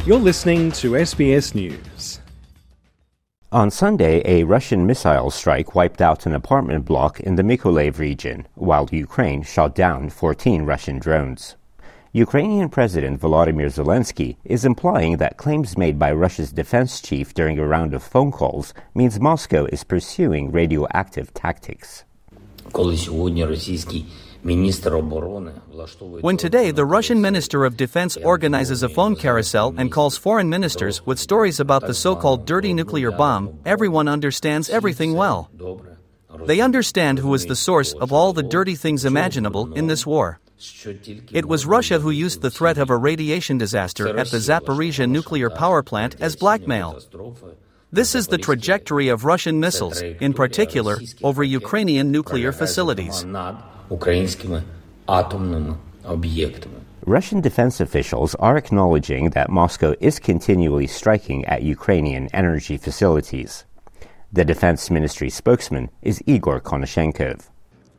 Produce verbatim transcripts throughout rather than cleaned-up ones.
You're listening to S B S News. On Sunday, a Russian missile strike wiped out an apartment block in the Mykolaiv region, while Ukraine shot down fourteen Russian drones. Ukrainian President Volodymyr Zelensky is implying that claims made by Russia's defense chief during a round of phone calls means Moscow is pursuing radioactive tactics. When today the Russian Minister of Defense organizes a phone carousel and calls foreign ministers with stories about the so-called dirty nuclear bomb, everyone understands everything well. They understand who is the source of all the dirty things imaginable in this war. It was Russia who used the threat of a radiation disaster at the Zaporizhzhia nuclear power plant as blackmail. This is the trajectory of Russian missiles, in particular, over Ukrainian nuclear facilities. Russian defense officials are acknowledging that Moscow is continually striking at Ukrainian energy facilities. The Defense Ministry spokesman is Igor Konashenkov.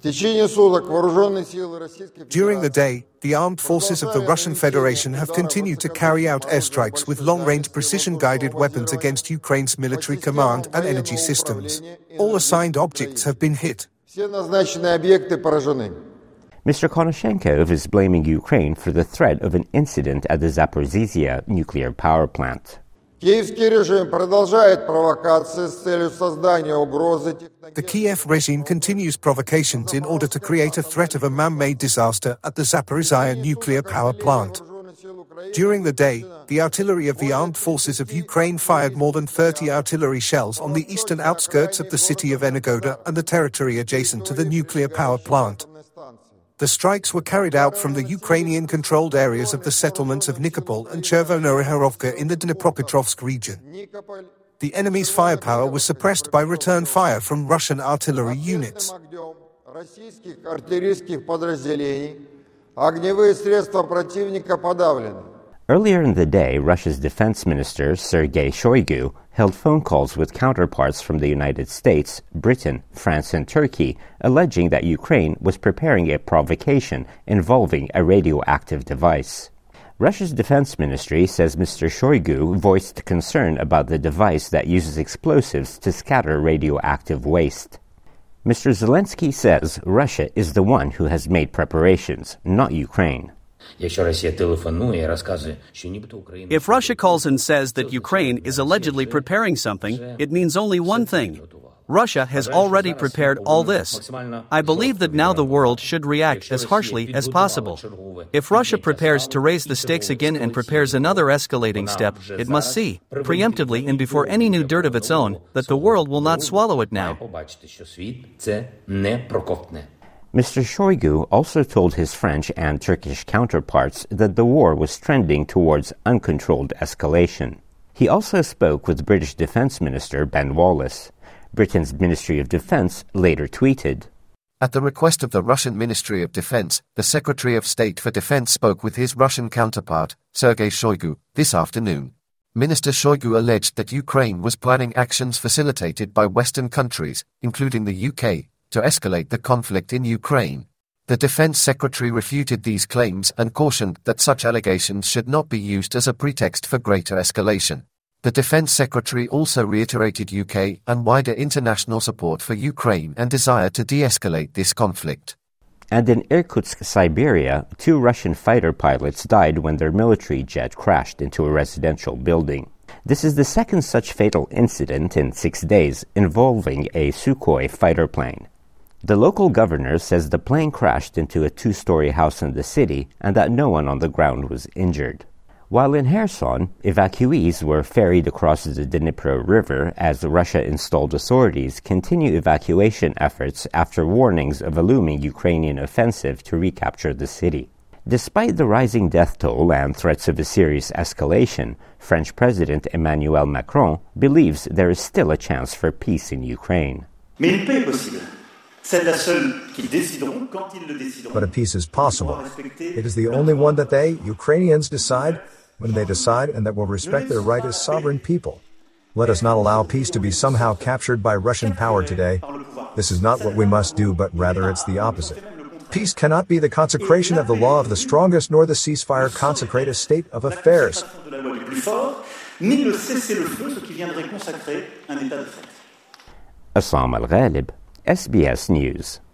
During the day, the armed forces of the Russian Federation have continued to carry out airstrikes with long-range precision-guided weapons against Ukraine's military command and energy systems. All assigned objects have been hit. Mister Konashenkov is blaming Ukraine for the threat of an incident at the Zaporizhzhia nuclear power plant. The Kiev regime continues provocations in order to create a threat of a man-made disaster at the Zaporizhzhia nuclear power plant. During the day, the artillery of the armed forces of Ukraine fired more than thirty artillery shells on the eastern outskirts of the city of Energoda and the territory adjacent to the nuclear power plant. The strikes were carried out from the Ukrainian-controlled areas of the settlements of Nikopol and Chervonoryhorovka in the Dnipropetrovsk region. The enemy's firepower was suppressed by return fire from Russian artillery units. Earlier in the day, Russia's defense minister, Sergei Shoigu, held phone calls with counterparts from the United States, Britain, France, and Turkey, alleging that Ukraine was preparing a provocation involving a radioactive device. Russia's defense ministry says Mister Shoigu voiced concern about the device that uses explosives to scatter radioactive waste. Mister Zelensky says Russia is the one who has made preparations, not Ukraine. If Russia calls and says that Ukraine is allegedly preparing something, it means only one thing. Russia has already prepared all this. I believe that now the world should react as harshly as possible. If Russia prepares to raise the stakes again and prepares another escalating step, it must see, preemptively and before any new dirt of its own, that the world will not swallow it now. Mister Shoigu also told his French and Turkish counterparts that the war was trending towards uncontrolled escalation. He also spoke with British Defence Minister Ben Wallace. Britain's Ministry of Defence later tweeted, "At the request of the Russian Ministry of Defense, the Secretary of State for Defense spoke with his Russian counterpart, Sergei Shoigu, this afternoon. Minister Shoigu alleged that Ukraine was planning actions facilitated by Western countries, including the U K, to escalate the conflict in Ukraine. The Defense Secretary refuted these claims and cautioned that such allegations should not be used as a pretext for greater escalation. The Defense Secretary also reiterated U K and wider international support for Ukraine and desire to de-escalate this conflict." And in Irkutsk, Siberia, two Russian fighter pilots died when their military jet crashed into a residential building. This is the second such fatal incident in six days involving a Sukhoi fighter plane. The local governor says the plane crashed into a two-story house in the city and that no one on the ground was injured. While in Kherson, evacuees were ferried across the Dnipro River as Russia-installed authorities continue evacuation efforts after warnings of a looming Ukrainian offensive to recapture the city. Despite the rising death toll and threats of a serious escalation, French President Emmanuel Macron believes there is still a chance for peace in Ukraine. But a peace is possible. It is the only one that they, Ukrainians, decide when they decide and that will respect their right as sovereign people. Let us not allow peace to be somehow captured by Russian power today. This is not what we must do, but rather it's the opposite. Peace cannot be the consecration of the law of the strongest, nor the ceasefire consecrate a state of affairs. plus fort, ni le cessez-le-feu, ce qui viendrait consacrer un état de fait. Assam Al-Ghalib, S B S News.